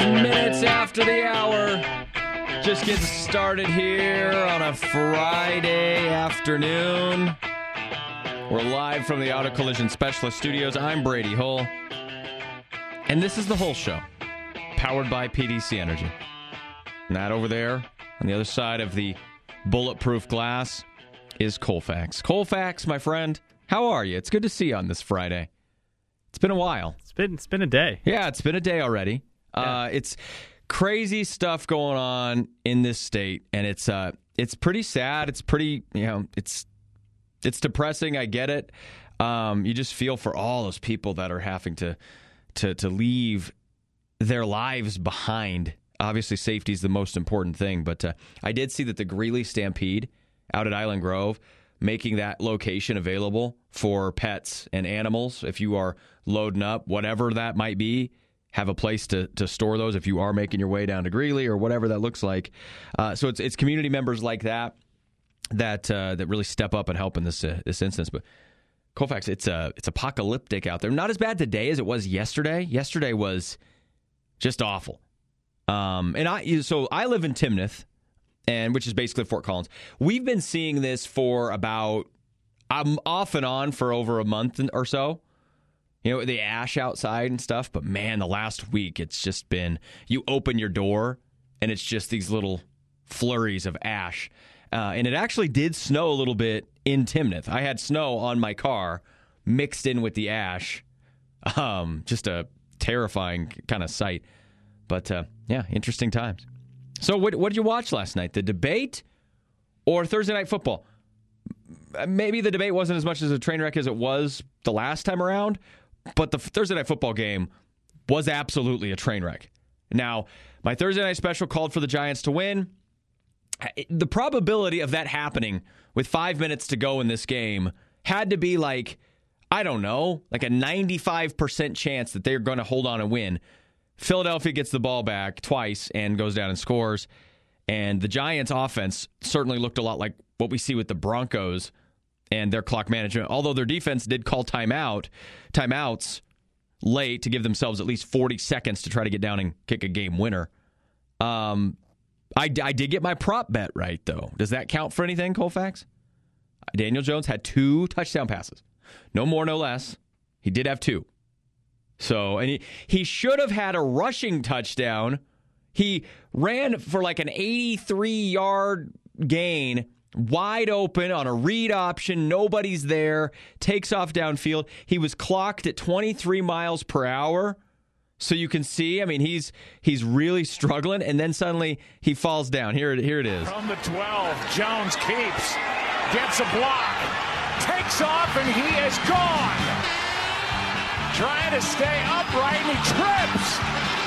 Minutes after the hour. Just getting started here on a Friday afternoon. We're live from the Auto Collision Specialist Studios. I'm Brady Hull. And this is the Hull Show, powered by PDC Energy. And that over there, on the other side of the bulletproof glass, is Colfax. Colfax, my friend, how are you? It's good to see you on this Friday. It's been a while. It's been a day. Yeah, it's been a day already. Yeah. It's crazy stuff going on in this state, and it's pretty sad. It's pretty, it's depressing. I get it. You just feel for all those people that are having to leave their lives behind. Obviously, safety is the most important thing, but I did see that the Greeley Stampede out at Island Grove, making that location available for pets and animals. If you are loading up, whatever that might be, have a place to store those if you are making your way down to Greeley or whatever that looks like. So it's community members like that really step up and help in this instance. But Colfax, it's apocalyptic out there. Not as bad today as it was yesterday. Yesterday was just awful. And I live in Timnath, which is basically Fort Collins. We've been seeing this for about off and on for over a month or so. The ash outside and stuff. But, man, the last week, it's just been, you open your door, and it's just these little flurries of ash. And it actually did snow a little bit in Timnath. I had snow on my car mixed in with the ash. Just a terrifying kind of sight. But, interesting times. So what did you watch last night? The debate or Thursday Night Football? Maybe the debate wasn't as much as a train wreck as it was the last time around. But the Thursday Night Football game was absolutely a train wreck. Now, my Thursday night special called for the Giants to win. The probability of that happening with 5 minutes to go in this game had to be like a 95% chance that they're going to hold on and win. Philadelphia gets the ball back twice and goes down and scores. And the Giants' offense certainly looked a lot like what we see with the Broncos and their clock management, although their defense did call timeouts late to give themselves at least 40 seconds to try to get down and kick a game winner. I did get my prop bet right, though. Does that count for anything, Colfax? Daniel Jones had 2 touchdown passes. No more, no less. He did have 2. So, and he should have had a rushing touchdown. He ran for like an 83-yard gain, wide open on a read option. Nobody's there. Takes off downfield. He was clocked at 23 miles per hour. So you can see, he's really struggling. And then suddenly he falls down. Here it is. From the 12, Jones keeps, gets a block, takes off, and he is gone. Trying to stay upright, and he trips.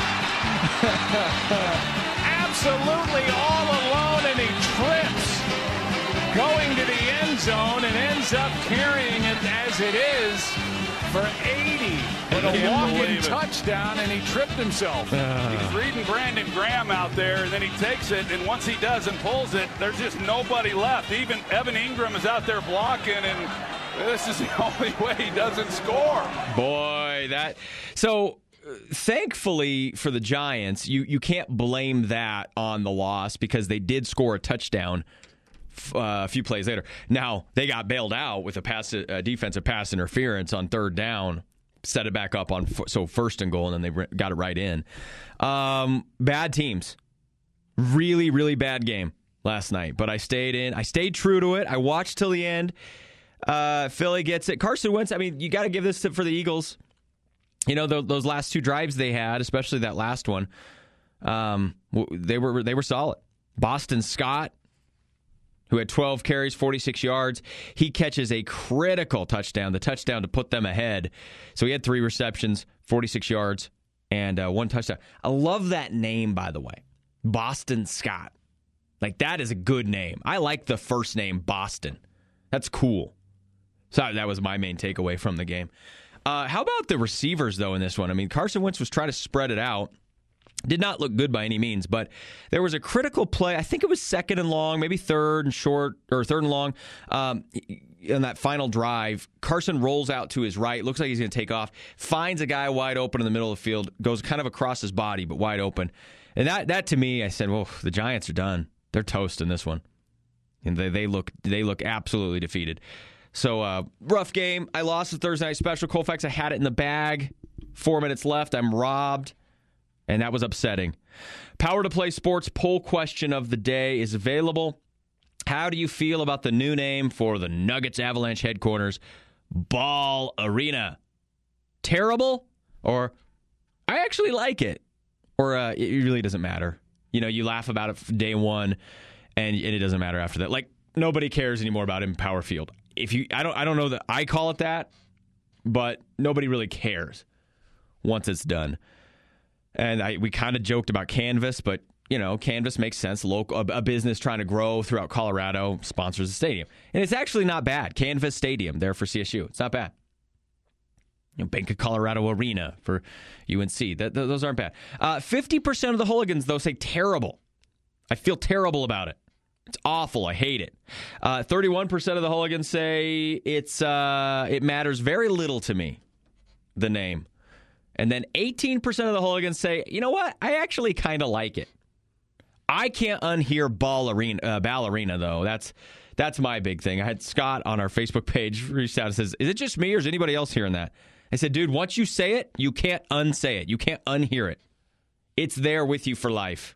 Absolutely all alone, and he trips. Going to the end zone and ends up carrying it as it is for 80. With a walk-in touchdown, and he tripped himself. He's reading Brandon Graham out there, and then he takes it, and once he does and pulls it, there's just nobody left. Even Evan Ingram is out there blocking, and this is the only way he doesn't score. Boy, So, thankfully for the Giants, you can't blame that on the loss because they did score a touchdown a few plays later. Now, they got bailed out with a defensive pass interference on third down, set it back up on first and goal, and then they got it right in. Bad teams. Really, really bad game last night, but I stayed true to it. I watched till the end. Philly gets it. Carson Wentz, you got to give this for the Eagles. Those last 2 drives they had, especially that last one, they were solid. Boston Scott, who had 12 carries, 46 yards, he catches a critical touchdown, the touchdown to put them ahead. So he had 3 receptions, 46 yards, and 1 touchdown. I love that name, by the way, Boston Scott. That is a good name. I like the first name, Boston. That's cool. So that was my main takeaway from the game. How about the receivers, though, in this one? Carson Wentz was trying to spread it out. Did not look good by any means, but there was a critical play. I think it was 2nd and long, maybe 3rd and short, or 3rd and long. In that final drive, Carson rolls out to his right. Looks like he's going to take off. Finds a guy wide open in the middle of the field. Goes kind of across his body, but wide open. And that to me, I said, well, the Giants are done. They're toast in this one. And they look absolutely defeated. So, rough game. I lost the Thursday Night Special. Colfax, I had it in the bag. 4 minutes left. I'm robbed. And that was upsetting. Power to Play Sports poll question of the day is available. How do you feel about the new name for the Nuggets Avalanche headquarters, Ball Arena? Terrible? Or I actually like it? Or it really doesn't matter? You know, you laugh about it day one, and it doesn't matter after that. Like, nobody cares anymore about Empower Field. I don't know that I call it that, but nobody really cares once it's done. And we kind of joked about Canvas, but, you know, Canvas makes sense. A business trying to grow throughout Colorado sponsors the stadium. And it's actually not bad. Canvas Stadium there for CSU. It's not bad. You know, Bank of Colorado Arena for UNC. Those aren't bad. 50% of the hooligans, though, say terrible. I feel terrible about it. It's awful. I hate it. 31% of the hooligans say it matters very little to me, the name. And then 18% of the hooligans say, you know what? I actually kind of like it. I can't unhear ballerina, though. That's my big thing. I had Scott on our Facebook page reached out and says, is it just me or is anybody else hearing that? I said, dude, once you say it, you can't unsay it. You can't unhear it. It's there with you for life.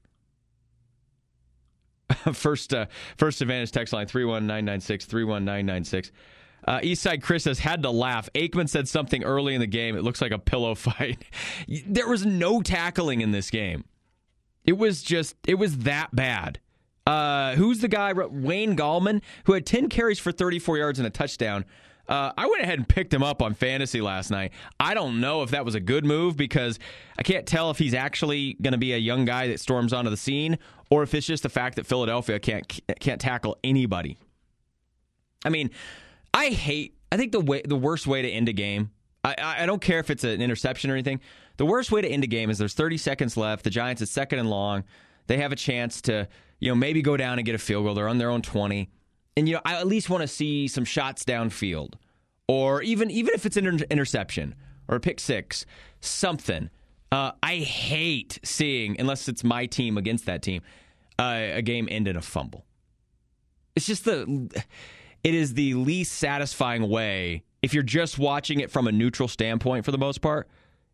First Advantage text line, 31996, 31996. Eastside Chris says, had to laugh. Aikman said something early in the game. It looks like a pillow fight. There was no tackling in this game. It was that bad. Who's the guy, Wayne Gallman, who had 10 carries for 34 yards and a touchdown. I went ahead and picked him up on fantasy last night. I don't know if that was a good move because I can't tell if he's actually going to be a young guy that storms onto the scene or if it's just the fact that Philadelphia can't tackle anybody. I mean, I think the worst way to end a game, I don't care if it's an interception or anything. The worst way to end a game is there's 30 seconds left. The Giants is 2nd and long. They have a chance to, maybe go down and get a field goal. They're on their own 20. And, I at least want to see some shots downfield. Or even if it's an interception or a pick six, something. I hate seeing, unless it's my team against that team, a game end in a fumble. It's just it is the least satisfying way, if you're just watching it from a neutral standpoint for the most part,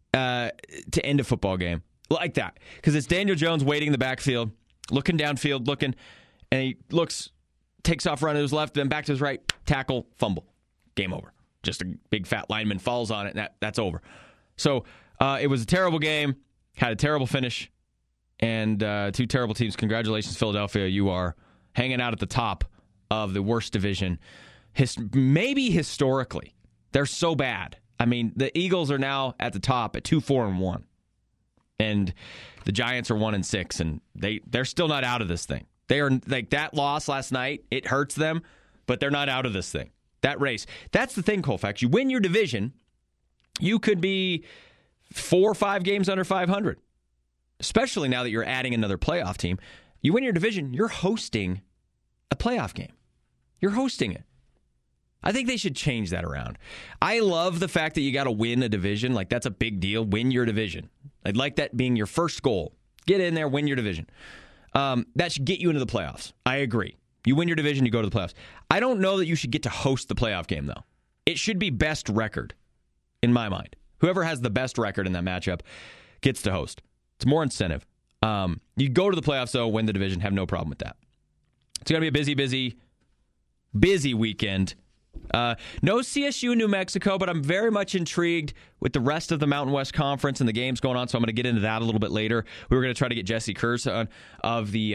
to end a football game like that. Because it's Daniel Jones waiting in the backfield, looking downfield, and he takes off running to his left, then back to his right, tackle, fumble. Game over. Just a big fat lineman falls on it, and that's over. So it was a terrible game, had a terrible finish, and two terrible teams. Congratulations, Philadelphia. You are hanging out at the top of the worst division, maybe historically. They're so bad. I mean, the Eagles are now at the top at 2-4-1, and the Giants are 1-6, and they're still not out of this thing. They are like that loss last night. It hurts them, but they're not out of this thing. That race. That's the thing, Colfax. You win your division, you could be 4 or 5 games under 500, especially now that you're adding another playoff team. You win your division, you're hosting a playoff game. You're hosting it. I think they should change that around. I love the fact that you got to win a division. Like, that's a big deal. Win your division. I'd like that being your first goal. Get in there, win your division. That should get you into the playoffs. I agree. You win your division, you go to the playoffs. I don't know that you should get to host the playoff game, though. It should be best record, in my mind. Whoever has the best record in that matchup gets to host. It's more incentive. You go to the playoffs, though, win the division, have no problem with that. It's going to be a busy weekend. No CSU New Mexico, but I'm very much intrigued with the rest of the Mountain West Conference and the games going on, so I'm going to get into that a little bit later. We were going to try to get Jesse Kurz on of the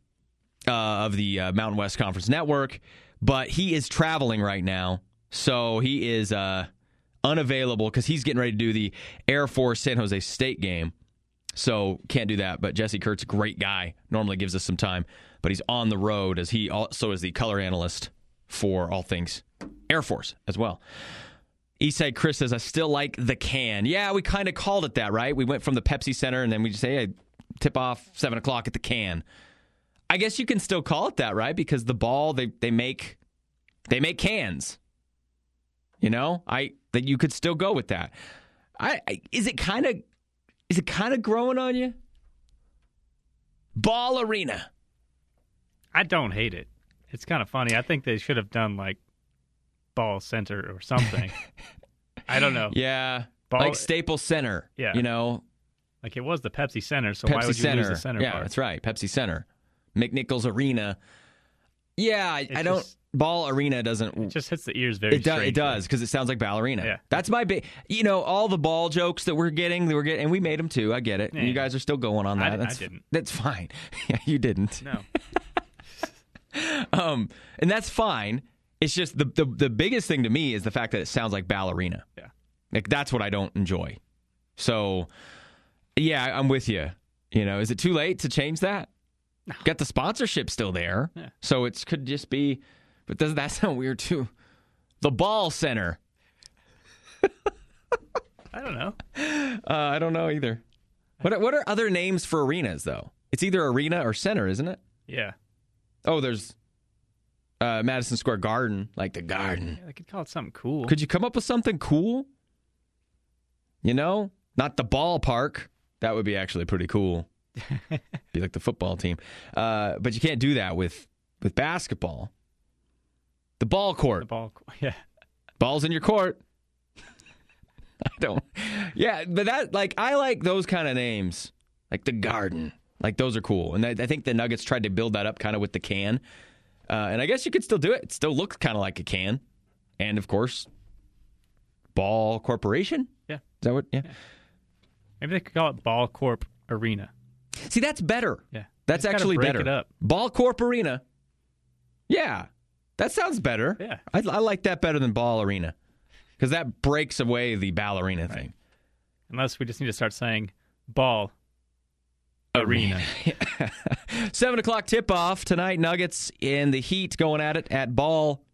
Mountain West Conference Network, but he is traveling right now, so he is unavailable because he's getting ready to do the Air Force San Jose State game, so can't do that. But Jesse Kurtz, great guy, normally gives us some time, but he's on the road as he also is the color analyst for all things Air Force as well. Eastside Chris says, I still like the can. Yeah, we kind of called it that, right? We went from the Pepsi Center, and then we just say, hey, tip off 7 o'clock at the Can. I guess you can still call it that, right? Because the Ball, they make cans. You know, that you could still go with that. Is it kind of growing on you? Ball Arena. I don't hate it. It's kind of funny. I think they should have done like Ball Center or something. I don't know. Yeah, like Staples Center. Yeah, you know, like it was the Pepsi Center. So Pepsi why would you Center. lose the center Yeah, part? that's right. Pepsi Center, McNichols Arena. Yeah, I don't. Ball Arena doesn't. It just hits the ears very. It does because it sounds like ballerina. Yeah, that's my big. You know, all the ball jokes that we're getting, and we made them too. I get it. Yeah. You guys are still going on that. I didn't. That's fine. Yeah, you didn't. No. And that's fine. It's just the biggest thing to me is the fact that it sounds like ballerina. Yeah. Like that's what I don't enjoy. So, yeah, I'm with you. You know, is it too late to change that? No. Got the sponsorship still there. Yeah. So it could just be, but doesn't that sound weird too? The Ball Center. I don't know. I don't know either. What are other names for arenas though? It's either arena or center, isn't it? Yeah. Oh, there's Madison Square Garden, like the Garden. Yeah, they could call it something cool. Could you come up with something cool? You know, not the ballpark. That would be actually pretty cool. Be like the football team. But you can't do that with basketball. The ball court. Yeah. Ball's in your court. I don't. Yeah, but I like those kind of names. Like the Garden. Like those are cool. And I think the Nuggets tried to build that up kind of with the can. And I guess you could still do it. It still looks kind of like a can. And of course, Ball Corporation? Yeah. Is that what? Yeah. Maybe they could call it Ball Corp Arena. See, that's better. Yeah. That's actually break better. It up. Ball Corp Arena. Yeah. That sounds better. Yeah. I like that better than Ball Arena. Because that breaks away the ballerina thing. Unless we just need to start saying Ball Arena. 7 o'clock tip-off tonight. Nuggets in the Heat going at it at Ball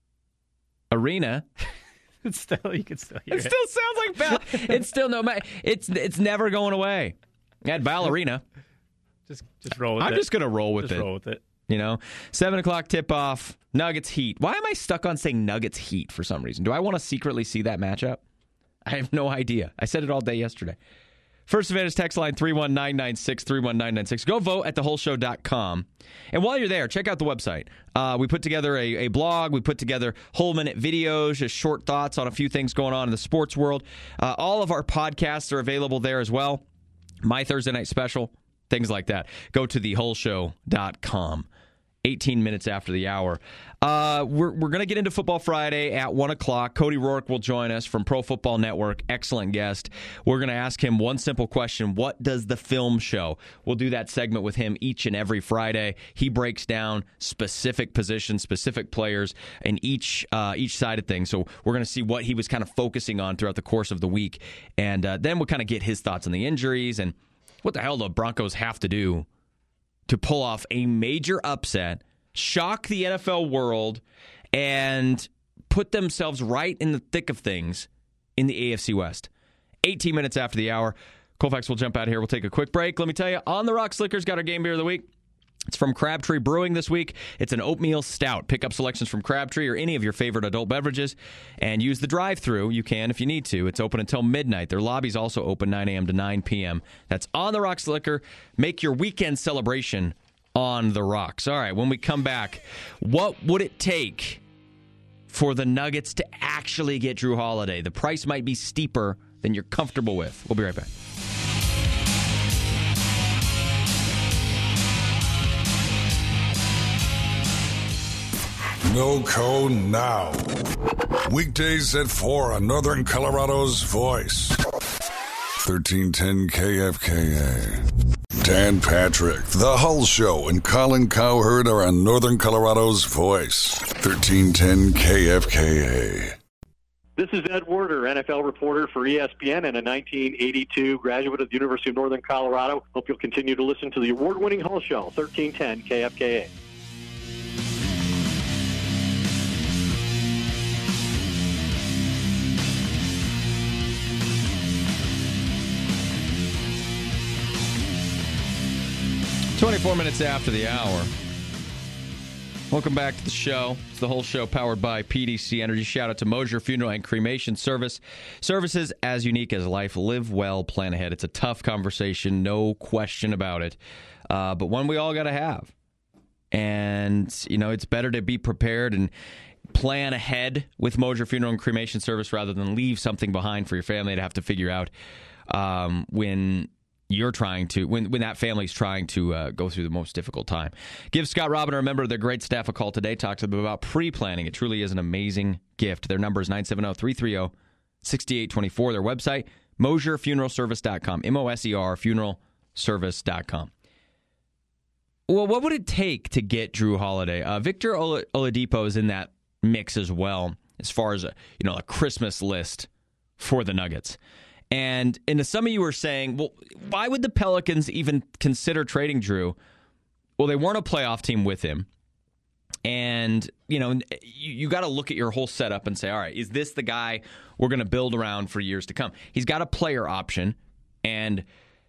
Arena. You can still hear it. It still sounds like it's still it's never going away. At ballerina. Just roll with it. I'm just going to roll with it. Just roll with it. You know, 7 o'clock tip-off, Nuggets Heat. Why am I stuck on saying Nuggets Heat for some reason? Do I want to secretly see that matchup? I have no idea. I said it all day yesterday. First Advantage text line 31996, 31996. Go vote at thewholeshow.com. And while you're there, check out the website. We put together a blog. We put together whole-minute videos, just short thoughts on a few things going on in the sports world. All of our podcasts are available there as well. My Thursday Night Special, things like that. Go to thewholeshow.com. 18 minutes after the hour. We're going to get into Football Friday at 1 o'clock. Cody Rourke will join us from Pro Football Network. Excellent guest. We're going to ask him one simple question. What does the film show? We'll do that segment with him each and every Friday. He breaks down specific positions, specific players, and each side of things. So we're going to see what he was kind of focusing on throughout the course of the week. And then we'll kind of get his thoughts on the injuries and what the hell the Broncos have to do to pull off a major upset, shock the NFL world, and put themselves right in the thick of things in the AFC West. 18 minutes after the hour. Colfax will jump out here. We'll take a quick break. Let me tell you, On the Rocks Liquor's got our game beer of the week. It's from Crabtree Brewing this week. It's an oatmeal stout. Pick up selections from Crabtree or any of your favorite adult beverages and use the drive-thru. You can if you need to. It's open until midnight. Their lobby's also open 9 a.m. to 9 p.m. That's On the Rocks Liquor. Make your weekend celebration on the rocks. All right, when we come back, what would it take for the Nuggets to actually get Drew Holiday? The price might be steeper than you're comfortable with. We'll be right back. No code now. Weekdays at 4 on Northern Colorado's Voice. 1310 KFKA. Dan Patrick, The Hull Show, and Colin Cowherd are on Northern Colorado's Voice. 1310 KFKA. This is Ed Werder, NFL reporter for ESPN and a 1982 graduate of the University of Northern Colorado. Hope you'll continue to listen to the award-winning Hull Show, 1310 KFKA. 24 minutes after the hour. Welcome back to the show. It's the whole show powered by PDC Energy. Shout out to Mosier Funeral and Cremation Service. Services as unique as life. Live well, plan ahead. It's a tough conversation, no question about it, but one we all got to have. And, you know, it's better to be prepared and plan ahead with Mosier Funeral and Cremation Service rather than leave something behind for your family to have to figure out when you're trying to, when that family's trying to go through the most difficult time. Give Scott Robin, a member of their great staff, a call today. Talk to them about pre-planning. It truly is an amazing gift. Their number is 970-330-6824. Their website, MosierFuneralService.com. M-O-S-E-R, funeralservice.com. Well, what would it take to get Drew Holiday? Victor Oladipo is in that mix as well, as far as a Christmas list for the Nuggets. And some of you were saying, well, why would the Pelicans even consider trading Drew? Well, they weren't a playoff team with him. And, you got to look at your whole setup and say, all right, is this the guy we're going to build around for years to come? He's got a player option, and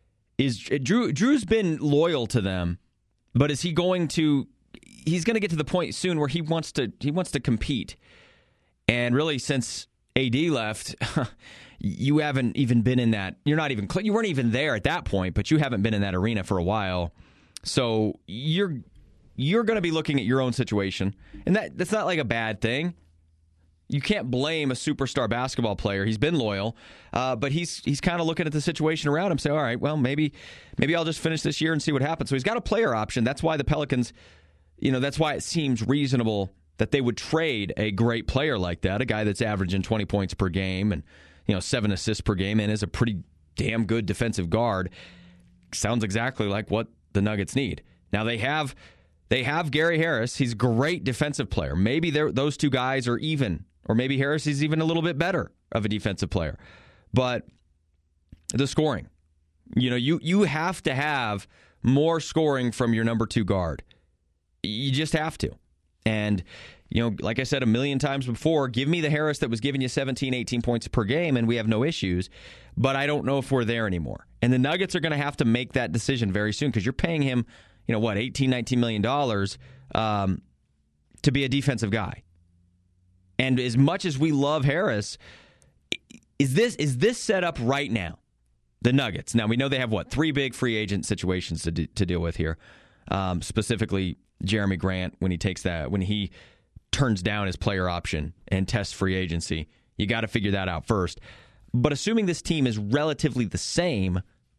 Drew's been loyal to them, but is he going to – he's going to get to the point soon where he wants to compete. And really, since AD left – you haven't even been in that. You weren't even there at that point, but you haven't been in that arena for a while. So you're going to be looking at your own situation, and that's not like a bad thing. You can't blame a superstar basketball player. He's been loyal, but he's kind of looking at the situation around him, saying, "All right, well, maybe I'll just finish this year and see what happens." So he's got a player option. That's why the Pelicans, that's why it seems reasonable that they would trade a great player like that, a guy that's averaging 20 points per game and 7 assists per game and is a pretty damn good defensive guard. Sounds exactly like what the Nuggets need. Now they have Gary Harris. He's a great defensive player. Maybe those two guys are even, or maybe Harris is even a little bit better of a defensive player. But the scoring, you have to have more scoring from your number 2 guard. You just have to. And like I said a million times before, give me the Harris that was giving you 17, 18 points per game, and we have no issues. But I don't know if we're there anymore. And the Nuggets are going to have to make that decision very soon because you're paying him, $18, $19 million to be a defensive guy. And as much as we love Harris, is this set up right now? The Nuggets. Now, we know they have, 3 big free agent situations to deal with here. Specifically, Jeremy Grant, when he turns down his player option and tests free agency. You got to figure that out first. But assuming this team is relatively the same,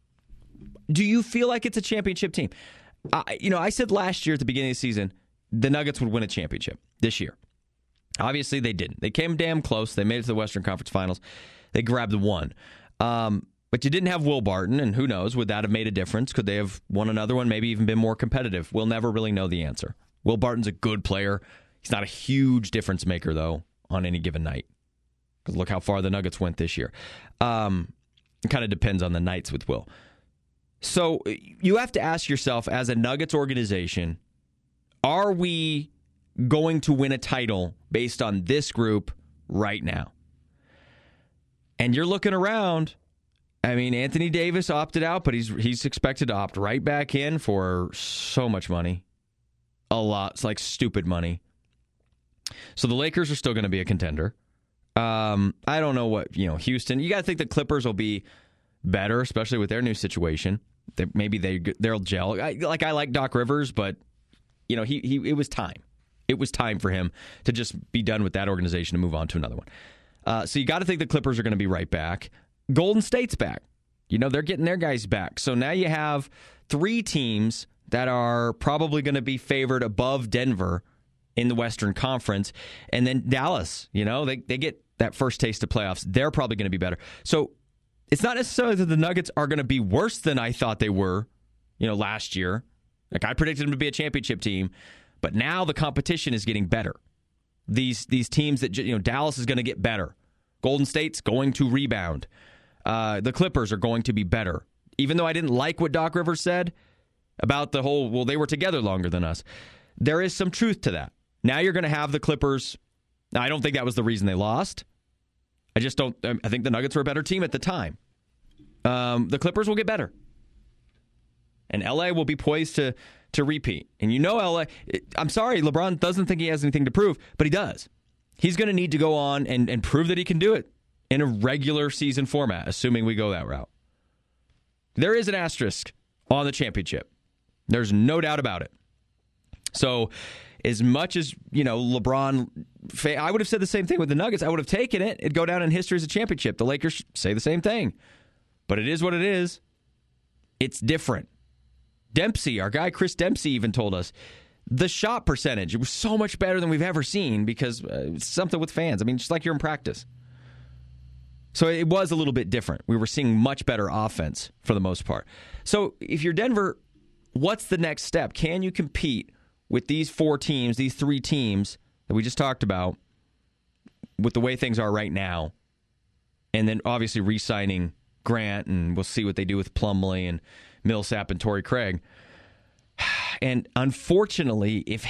do you feel like it's a championship team? I said last year at the beginning of the season, the Nuggets would win a championship this year. Obviously, they didn't. They came damn close. They made it to the Western Conference Finals. They grabbed one. But you didn't have Will Barton, and who knows, would that have made a difference? Could they have won another one, maybe even been more competitive? We'll never really know the answer. Will Barton's a good player. He's not a huge difference maker, though, on any given night. Because look how far the Nuggets went this year. It kind of depends on the nights with Will. So you have to ask yourself, as a Nuggets organization, are we going to win a title based on this group right now? And you're looking around. I mean, Anthony Davis opted out, but he's expected to opt right back in for so much money. A lot. It's like stupid money. So the Lakers are still going to be a contender. I don't know what, Houston. You got to think the Clippers will be better, especially with their new situation. Maybe they'll gel. I like Doc Rivers, but it was time. It was time for him to just be done with that organization and move on to another one. So you got to think the Clippers are going to be right back. Golden State's back. They're getting their guys back. So now you have 3 teams that are probably going to be favored above Denver in the Western Conference. And then Dallas, they get that first taste of playoffs. They're probably going to be better. So it's not necessarily that the Nuggets are going to be worse than I thought they were, last year. Like I predicted them to be a championship team. But now the competition is getting better. These teams that, Dallas is going to get better. Golden State's going to rebound. The Clippers are going to be better. Even though I didn't like what Doc Rivers said about the whole, they were together longer than us. There is some truth to that. Now you're going to have the Clippers. Now, I don't think that was the reason they lost. I think the Nuggets were a better team at the time. The Clippers will get better. And LA will be poised to repeat. And you know LA, I'm sorry, LeBron doesn't think he has anything to prove, but he does. He's going to need to go on and prove that he can do it in a regular season format, assuming we go that route. There is an asterisk on the championship. There's no doubt about it. So as much as, LeBron, I would have said the same thing with the Nuggets. I would have taken it. It'd go down in history as a championship. The Lakers say the same thing. But it is what it is. It's different. Dempsey, our guy Chris Dempsey even told us, the shot percentage, it was so much better than we've ever seen because it's something with fans. I mean, just like you're in practice. So it was a little bit different. We were seeing much better offense for the most part. So if you're Denver, what's the next step? Can you compete with these four teams, these three teams that we just talked about, with the way things are right now? And then obviously re-signing Grant, and we'll see what they do with Plumlee and Millsap and Torrey Craig. And unfortunately, if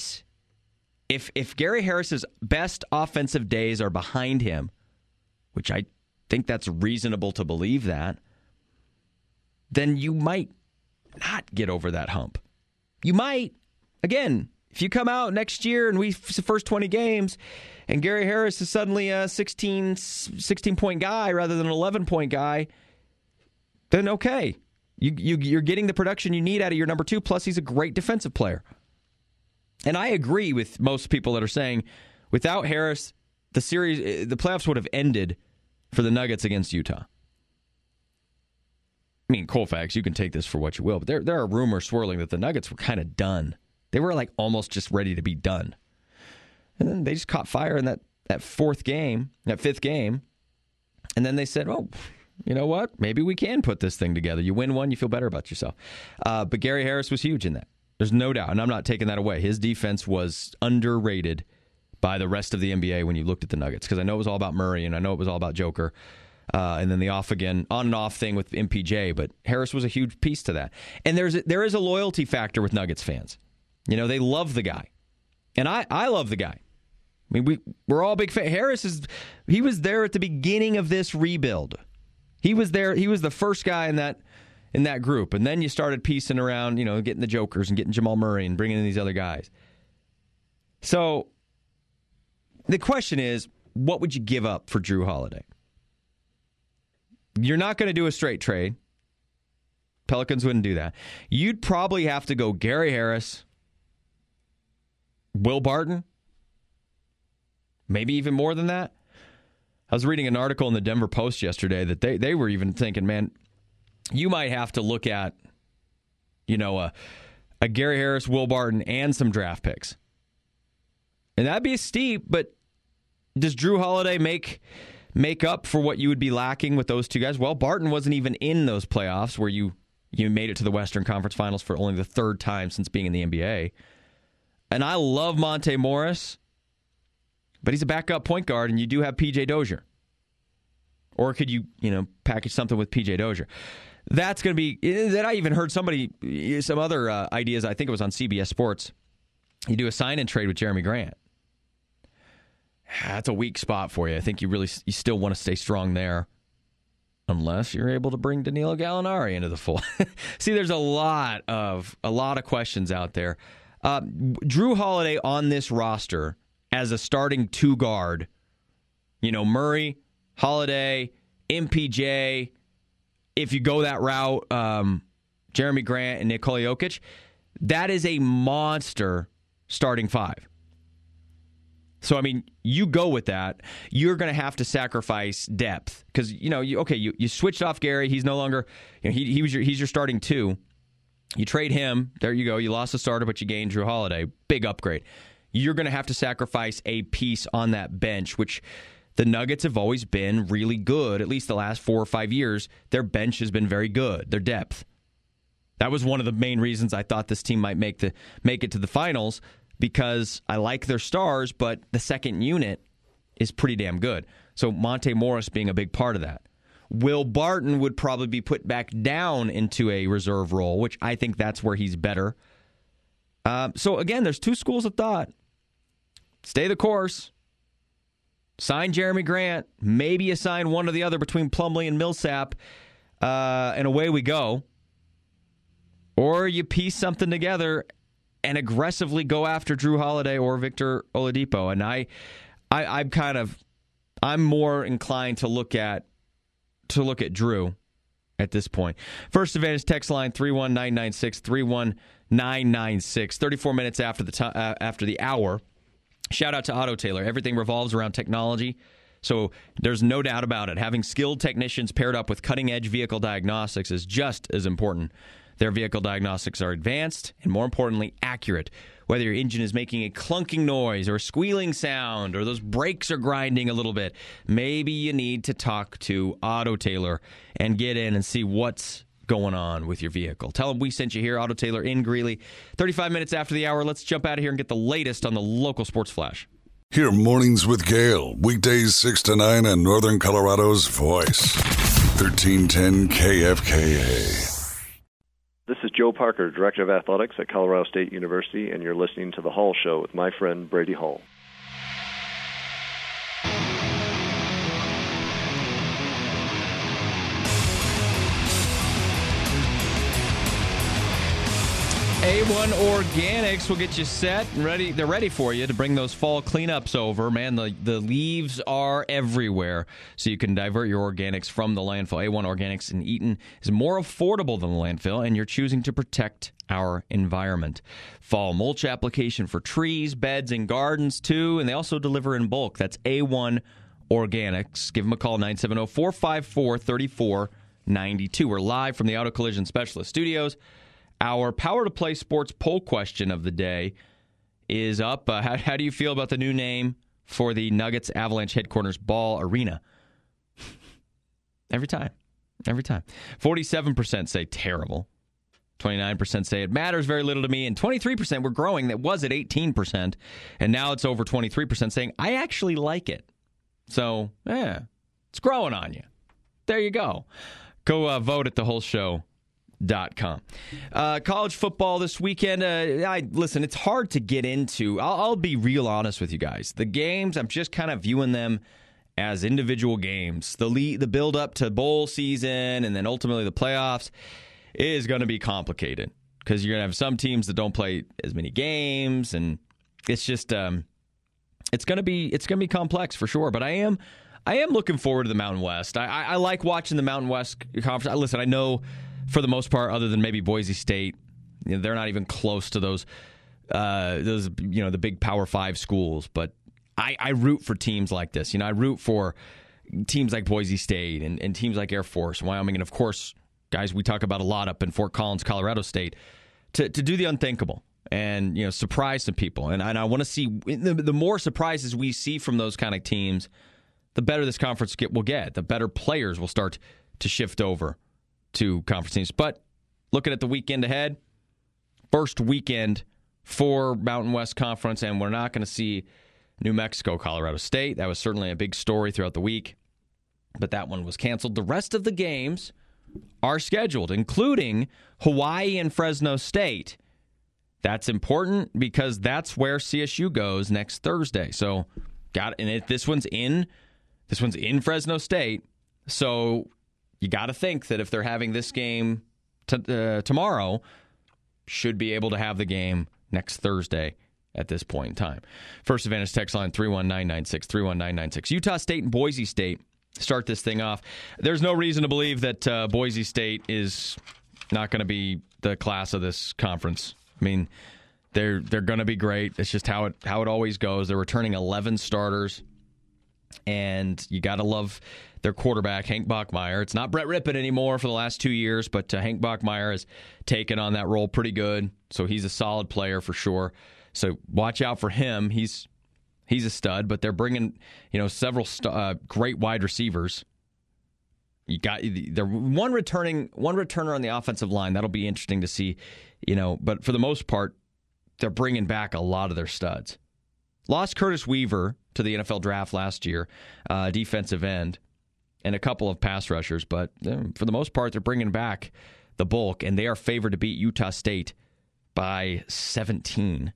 Gary Harris's best offensive days are behind him, which I think that's reasonable to believe that, then you might not get over that hump. You might. Again, if you come out next year and the first 20 games and Gary Harris is suddenly a 16-point guy rather than an 11-point guy, then okay. You're getting the production you need out of your number two, plus he's a great defensive player. And I agree with most people that are saying without Harris, the playoffs would have ended for the Nuggets against Utah. I mean, Colfax, you can take this for what you will, but there are rumors swirling that the Nuggets were kind of done. They were like almost just ready to be done. And then they just caught fire in that fifth game. And then they said, oh, you know what? Maybe we can put this thing together. You win one, you feel better about yourself. But Gary Harris was huge in that. There's no doubt, and I'm not taking that away. His defense was underrated by the rest of the NBA when you looked at the Nuggets, because I know it was all about Murray, and I know it was all about Joker, and then the on and off thing with MPJ, but Harris was a huge piece to that. And there is a loyalty factor with Nuggets fans. They love the guy. And I love the guy. I mean, we're all big fans. He was there at the beginning of this rebuild. He was there. He was the first guy in that group. And then you started piecing around, getting the Jokers and getting Jamal Murray and bringing in these other guys. So the question is, what would you give up for Jrue Holiday? You're not going to do a straight trade. Pelicans wouldn't do that. You'd probably have to go Gary Harris, Will Barton, maybe even more than that. I was reading an article in the Denver Post yesterday that they were even thinking, man, you might have to look at, a Gary Harris, Will Barton, and some draft picks. And that'd be steep, but does Jrue Holiday make up for what you would be lacking with those two guys? Well, Barton wasn't even in those playoffs where you made it to the Western Conference Finals for only the third time since being in the NBA. And I love Monte Morris, but he's a backup point guard, and you do have P.J. Dozier. Or could you, package something with P.J. Dozier? That's going to be... Then I even heard some other ideas, I think it was on CBS Sports. You do a sign-and-trade with Jeremy Grant. That's a weak spot for you. I think you still want to stay strong there. Unless you're able to bring Danilo Gallinari into the fold. See, there's a lot of questions out there. Jrue Holiday on this roster as a starting two guard, Murray, Holiday, MPJ, if you go that route, Jeremy Grant and Nikola Jokic, that is a monster starting five. So, I mean, you go with that, you're going to have to sacrifice depth because, you switched off Gary. He's no longer, he's your starting two. You trade him. There you go. You lost a starter, but you gained Jrue Holiday. Big upgrade. You're going to have to sacrifice a piece on that bench, which the Nuggets have always been really good. At least the last 4 or 5 years, their bench has been very good. Their depth. That was one of the main reasons I thought this team might make it to the finals, because I like their stars, but the second unit is pretty damn good. So Monte Morris being a big part of that. Will Barton would probably be put back down into a reserve role, which I think that's where he's better. So again, there's two schools of thought. Stay the course. Sign Jeremy Grant. Maybe you sign one or the other between Plumlee and Millsap. And away we go. or you piece something together and aggressively go after Drew Holiday or Victor Oladipo. And I'm more inclined to look at Drew at this point. First Advantage text line 31996 31996. 34 minutes after the hour. Shout out to Auto Tailor. Everything revolves around technology, so there's no doubt about it. Having skilled technicians paired up with cutting-edge vehicle diagnostics is just as important. Their vehicle diagnostics are advanced and, more importantly, accurate. Whether your engine is making a clunking noise or a squealing sound or those brakes are grinding a little bit, maybe you need to talk to Auto Tailor and get in and see what's going on with your vehicle. Tell them we sent you here, Auto Tailor in Greeley. 35 minutes after the hour, let's jump out of here and get the latest on the local sports flash. Hear Mornings with Gale, weekdays 6 to 9 on Northern Colorado's Voice. 1310 KFKA. This is Joe Parker, Director of Athletics at Colorado State University, and you're listening to The Hull Show with my friend Brady Hull. A1 Organics will get you set and ready. They're ready for you to bring those fall cleanups over. Man, the leaves are everywhere, so you can divert your organics from the landfill. A1 Organics in Eaton is more affordable than the landfill, and you're choosing to protect our environment. Fall mulch application for trees, beds, and gardens, too, and they also deliver in bulk. That's A1 Organics. Give them a call, 970-454-3492. We're live from the Auto Collision Specialist Studios. Our Power to Play Sports poll question of the day is up. How do you feel about the new name for the Nuggets Avalanche headquarters Ball Arena? Every time. 47% say terrible. 29% say it matters very little to me. And 23% were growing. That was at 18%. And now it's over 23% saying, I actually like it. So, it's growing on you. There you go. Go vote at thewholeshow.com. College football this weekend. Listen, it's hard to get into. I'll be real honest with you guys. The games, I'm just kind of viewing them as individual games. The build up to bowl season and then ultimately the playoffs is going to be complicated because you're going to have some teams that don't play as many games, and it's just it's going to be complex for sure. But I am looking forward to the Mountain West. I like watching the Mountain West Conference. Listen, I know. For the most part, other than maybe Boise State, they're not even close to those the big Power 5 schools. But I root for teams like this. I root for teams like Boise State and teams like Air Force, Wyoming, and of course, guys we talk about a lot up in Fort Collins, Colorado State, to do the unthinkable and surprise some people. And I want to see the more surprises we see from those kind of teams, the better this conference will get. The better players will start to shift over to conference teams. But looking at the weekend ahead, first weekend for Mountain West Conference, and we're not going to see New Mexico, Colorado State. That was certainly a big story throughout the week, but that one was canceled. The rest of the games are scheduled, including Hawaii and Fresno State. That's important because that's where CSU goes next Thursday. So, this one's in Fresno State. So you got to think that if they're having this game tomorrow, should be able to have the game next Thursday at this point in time. First Advantage text line 31996, 31996. Utah State and Boise State start this thing off. There's no reason to believe that Boise State is not going to be the class of this conference. I mean, they're going to be great. It's just how it always goes. They're returning 11 starters, and you got to love their quarterback, Hank Bachmeier. It's not Brett Rippon anymore for the last 2 years, but Hank Bachmeier has taken on that role pretty good, so he's a solid player for sure. So watch out for him. He's a stud, but they're bringing several great wide receivers. You got one returner on the offensive line. That'll be interesting to see, But for the most part, they're bringing back a lot of their studs. Lost Curtis Weaver to the NFL draft last year, defensive end, and a couple of pass rushers. But for the most part, they're bringing back the bulk, and they are favored to beat Utah State by 17.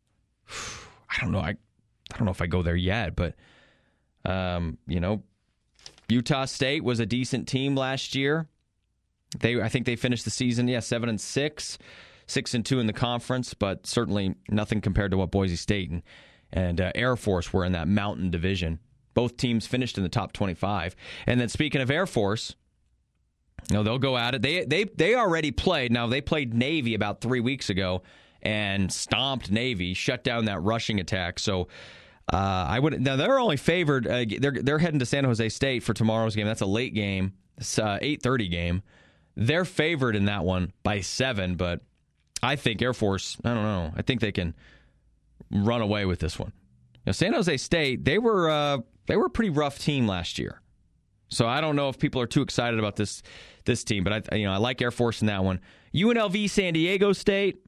I don't know. I don't know if I go there yet, but Utah State was a decent team last year. I think they finished the season 7-6, 6-2 in the conference, but certainly nothing compared to what Boise State and Air Force were in that Mountain Division. Both teams finished in the top 25. And then speaking of Air Force, they'll go at it. They already played. Now, they played Navy about 3 weeks ago and stomped Navy, shut down that rushing attack. So now they're only favored. They're heading to San Jose State for tomorrow's game. That's a late game. It's 8:30 game. They're favored in that one by 7, but I think Air Force, I don't know. I think they can run away with this one. San Jose State, they were a pretty rough team last year. So I don't know if people are too excited about this team, but I like Air Force in that one. UNLV, San Diego State.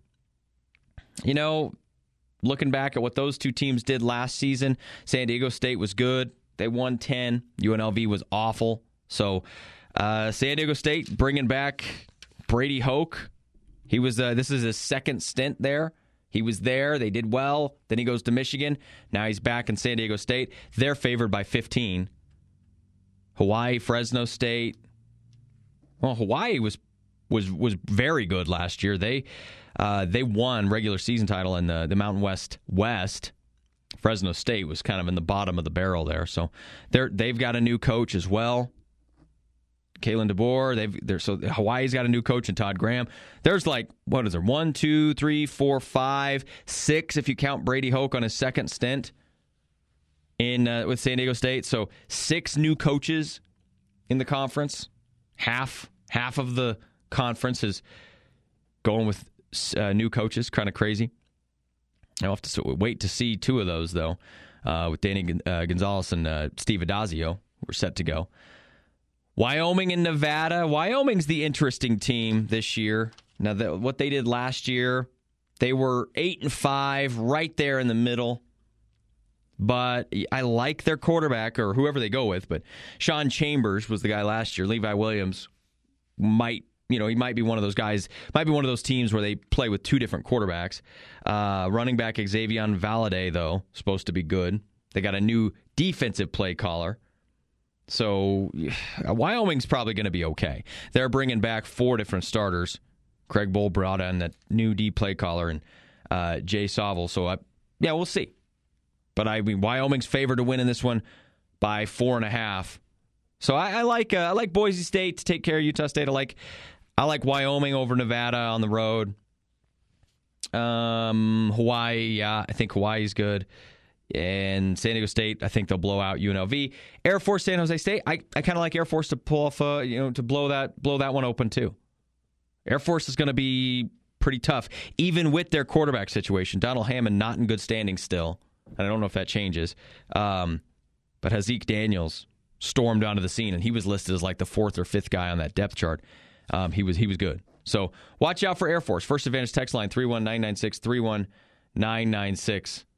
Looking back at what those two teams did last season, San Diego State was good. They won 10. UNLV was awful. So San Diego State bringing back Brady Hoke. He was this is his second stint there. He was there. They did well. Then he goes to Michigan. Now he's back in San Diego State. They're favored by 15. Hawaii, Fresno State. Well, Hawaii was very good last year. They won regular season title in the Mountain West. Fresno State was kind of in the bottom of the barrel there. So they've got a new coach as well. Kalen DeBoer. So Hawaii's got a new coach in Todd Graham. There's 1, 2, 3, 4, 5, 6 if you count Brady Hoke on his second stint with San Diego State. So 6 new coaches in the conference. Half of the conference is going with new coaches. Kind of crazy. I'll have to wait to see 2 of those, though, with Danny Gonzalez and Steve Adazio. We're set to go. Wyoming and Nevada. Wyoming's the interesting team this year. Now, what they did last year, they were 8-5, right there in the middle. But I like their quarterback, or whoever they go with. But Sean Chambers was the guy last year. Levi Williams he might be one of those guys. Might be one of those teams where they play with 2 different quarterbacks. Running back Xavier Valade, though, supposed to be good. They got a new defensive play caller. So Wyoming's probably going to be okay. They're bringing back 4 different starters. Craig Bull brought in that new D play caller and Jay Sauvel. So, we'll see. But Wyoming's favored to win in this one by 4.5. So I like Boise State to take care of Utah State. I like Wyoming over Nevada on the road. Hawaii, I think Hawaii's good. And San Diego State, I think they'll blow out UNLV. Air Force, San Jose State, I kind of like Air Force to pull off, to blow that one open too. Air Force is going to be pretty tough, even with their quarterback situation. Donald Hammond not in good standing still. I don't know if that changes. But Hazik Daniels stormed onto the scene, and he was listed as the 4th or 5th guy on that depth chart. He was good. So watch out for Air Force. First Advantage text line 31996 31996.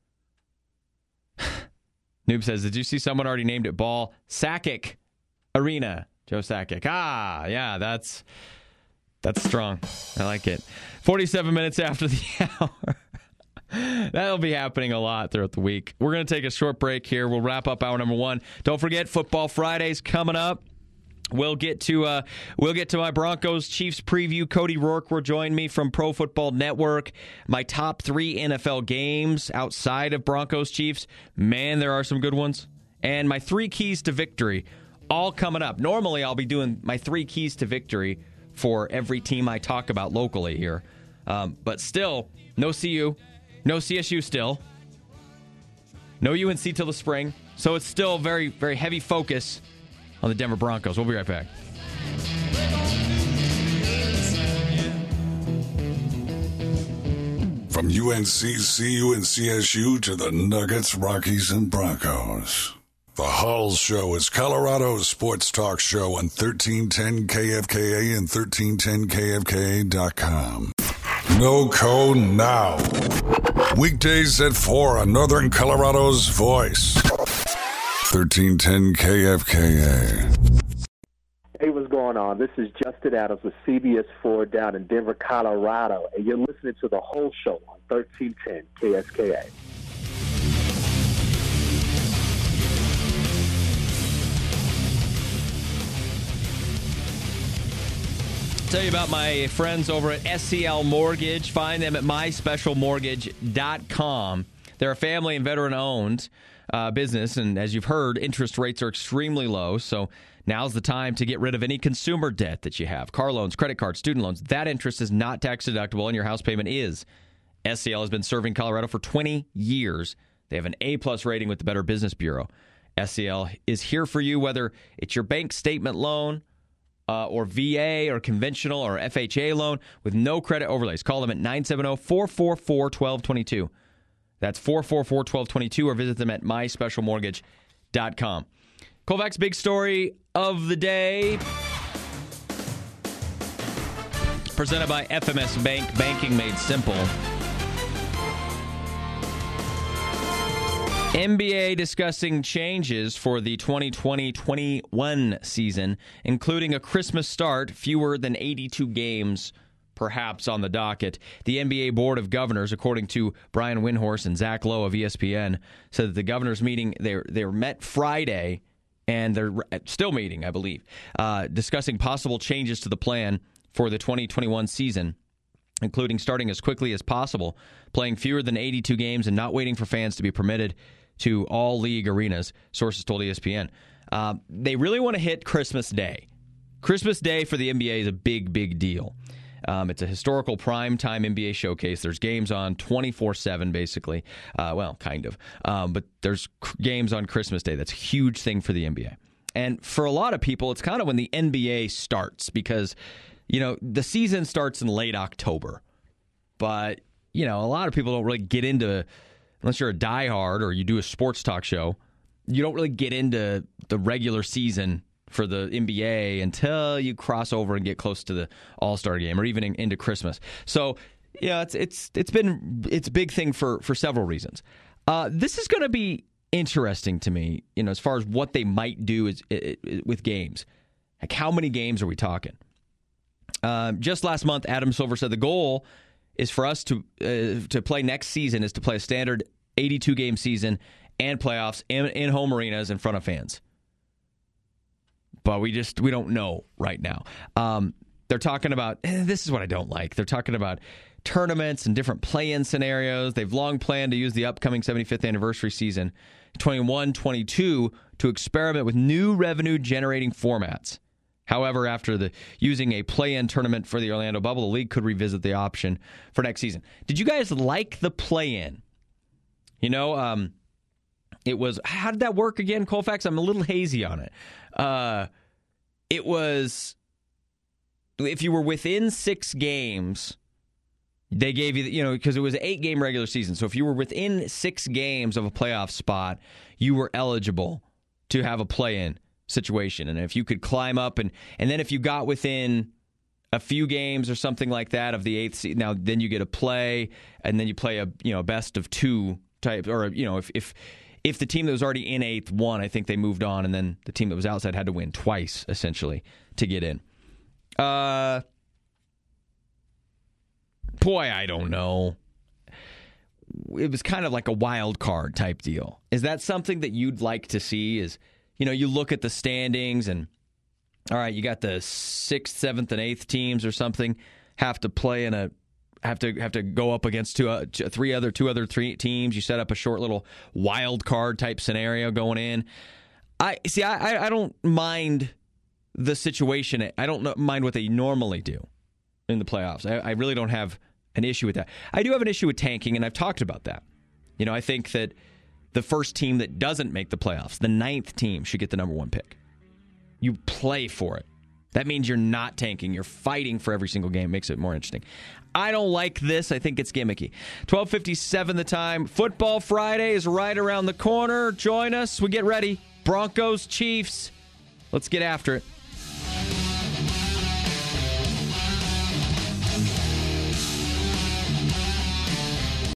Noob says, did you see someone already named it Ball Sakic Arena? Joe Sakic. Yeah, that's strong. I like it. 47 minutes after the hour. That'll be happening a lot throughout the week. We're going to take a short break here. We'll wrap up hour number 1. Don't forget, Football Fridays coming up. We'll get to my Broncos Chiefs preview. Cody Rourke will join me from Pro Football Network. My top 3 NFL games outside of Broncos Chiefs. Man, there are some good ones. And my 3 keys to victory, all coming up. Normally, I'll be doing my 3 keys to victory for every team I talk about locally here. But still, no CU, no CSU still, no UNC till the spring. So it's still very, very heavy focus on the Denver Broncos. We'll be right back. From UNC, CU, and CSU to the Nuggets, Rockies, and Broncos. The Hull Show is Colorado's sports talk show on 1310 KFKA and 1310KFKA.com. NoCo now. Weekdays at 4 on Northern Colorado's voice. 1310 KFKA. Hey, what's going on? This is Justin Adams with CBS 4 down in Denver, Colorado, and you're listening to The Whole Show on 1310 KFKA. Tell you about my friends over at SCL Mortgage. Find them at myspecialmortgage.com. They're a family and veteran-owned business, and as you've heard, interest rates are extremely low, so now's the time to get rid of any consumer debt that you have. Car loans, credit cards, student loans. That interest is not tax-deductible, and your house payment is. SCL has been serving Colorado for 20 years. They have an A-plus rating with the Better Business Bureau. SCL is here for you, whether it's your bank statement loan, or VA or conventional or FHA loan with no credit overlays. Call them at 970-444-1222. That's 444-1222, or visit them at myspecialmortgage.com. Colvac's big story of the day, presented by FMS Bank, banking made simple. NBA discussing changes for the 2020-21 season, including a Christmas start, fewer than 82 games perhaps on the docket. The NBA Board of Governors, according to Brian Windhorst and Zach Lowe of ESPN, said that the governors meeting, they were met Friday, and they're still meeting, I believe, discussing possible changes to the plan for the 2021 season, including starting as quickly as possible, playing fewer than 82 games, and not waiting for fans to be permitted to all league arenas, sources told ESPN. They really want to hit Christmas Day. Christmas Day for the NBA is a big, big deal. It's a historical primetime NBA showcase. There's games on 24/7, basically. Well, kind of. But there's games on Christmas Day. That's a huge thing for the NBA. And for a lot of people, it's kind of when the NBA starts because, the season starts in late October. But, a lot of people don't really get into, unless you're a diehard or you do a sports talk show, you don't really get into the regular season for the NBA until you cross over and get close to the All-Star game or even into Christmas. So, it's a big thing for several reasons. This is going to be interesting to me, as far as what they might do with games. Like, how many games are we talking? Just last month, Adam Silver said the goal is for us to play next season is to play a standard 82-game season and playoffs in home arenas in front of fans. But we don't know right now. They're talking about, this is what I don't like. They're talking about tournaments and different play-in scenarios. They've long planned to use the upcoming 75th anniversary season, 21-22, to experiment with new revenue-generating formats. However, after using a play-in tournament for the Orlando Bubble, the league could revisit the option for next season. Did you guys like the play-in? It was, how did that work again, Colfax? I'm a little hazy on it. It was, if you were within 6 games, they gave you, because it was an 8-game regular season. So if you were within 6 games of a playoff spot, you were eligible to have a play-in situation. And if you could climb up, and then if you got within a few games or something like that of the 8th seed, now then you get a play, and then you play a best of 2 type, or if the team that was already in 8th won, I think they moved on, and then the team that was outside had to win twice, essentially, to get in. Boy, I don't know. It was kind of like a wild card type deal. Is that something that you'd like to see? Is, you look at the standings, and, all right, you got the 6th, 7th, and 8th teams or something have to play in have to go up against two other teams. You set up a short little wild card type scenario going in. I don't mind the situation. I don't mind what they normally do in the playoffs. I really don't have an issue with that. I do have an issue with tanking, and I've talked about that. I think that the first team that doesn't make the playoffs, the 9th team, should get the number 1 pick. You play for it. That means you're not tanking. You're fighting for every single game. It makes it more interesting. I don't like this. I think it's gimmicky. 12:57 the time. Football Friday is right around the corner. Join us. We get ready. Broncos, Chiefs. Let's get after it.